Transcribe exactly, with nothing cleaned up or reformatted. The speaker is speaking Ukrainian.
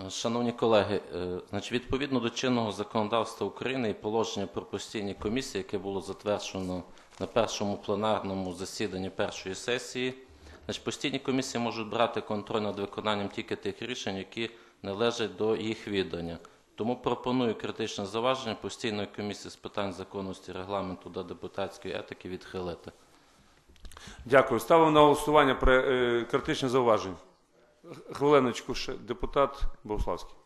Шановні колеги, значить, відповідно до чинного законодавства України і положення про постійні комісії, яке було затверджено на першому пленарному засіданні першої сесії, значить, постійні комісії можуть брати контроль над виконанням тільки тих рішень, які належать до їх відання. Тому пропоную критичне зауваження постійної комісії з питань законності, регламенту та депутатської етики відхилити. Дякую. Ставимо на голосування про критичне зауваження. Хвилиночку ще. Депутат Богуславський.